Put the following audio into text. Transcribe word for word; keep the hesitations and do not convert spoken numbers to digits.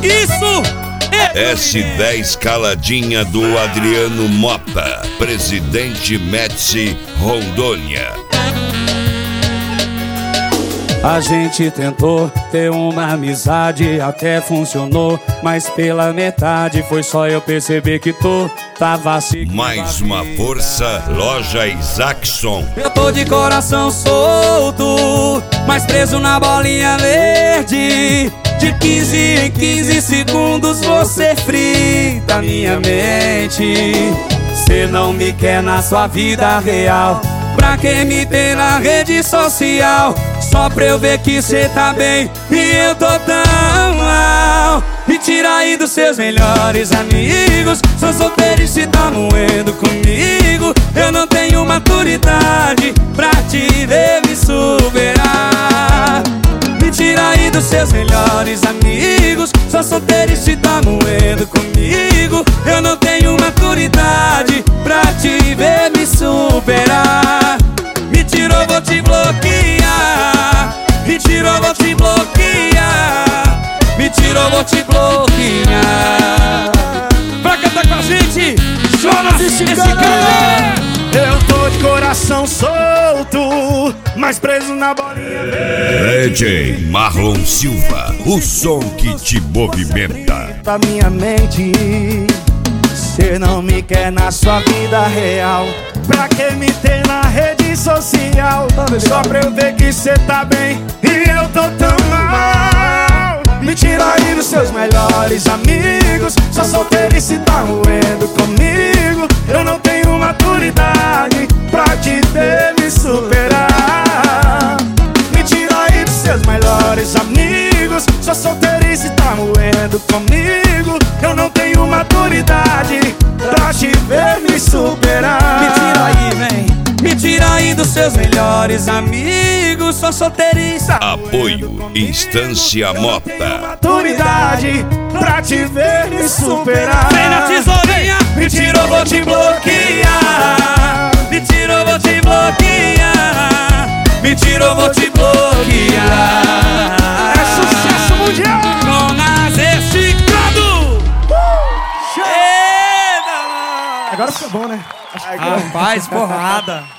Isso! S dez caladinha do Adriano Mota, Presidente Médici, Rondônia. A gente tentou ter uma amizade, até funcionou, mas pela metade foi só eu perceber que tu tava seguindo. Mais uma força, Loja Isaacson. Eu tô de coração solto, mas preso na bolinha verde. De quinze em quinze segundos você frita minha mente. Cê não me quer na sua vida real, pra que me ter na rede social? Só pra eu ver que cê tá bem e eu tô tão mal. Me tira aí dos seus melhores amigos. Sou solteiro e cê tá moendo comigo. Eu não tenho maturidade pra te ver me superar. Me tira aí dos seus melhores amigos. Sou solteiro e cê tá moendo comigo. Eu não tenho maturidade pra te ver me superar. Me tirou, vou te bloquear. Me tirou, vou te bloquear. Me tirou, vou te bloquear. Pra cantar com a gente, Jonas e Chicano. Eu tô de coração solto, mas preso na bolinha. D J Marlon Silva, o som que te movimenta. Da minha mente, cê não me quer na sua vida real, pra que me ter na rede social? Só pra eu ver que cê tá bem e eu tô tão mal. Me tira aí dos seus melhores amigos. Sou solteiro e cê tá moendo comigo. Eu não tenho maturidade pra te ver me superar. Me tira aí dos seus melhores amigos. Sou solteiro e cê tá moendo comigo. Eu não tenho maturidade pra te ver me superar. Me tira aí, vem. Me tira aí dos seus melhores amigos. Sou solteirista. Apoio Instância Mota. Maturidade pra te ver me superar. Vem na tesourinha. Me tirou, vou te bloquear. Me tirou, vou te bloquear. Me tirou, vou te bloquear. É sucesso mundial. Jonas e Chicano. Agora ficou bom, né? Rapaz, porrada.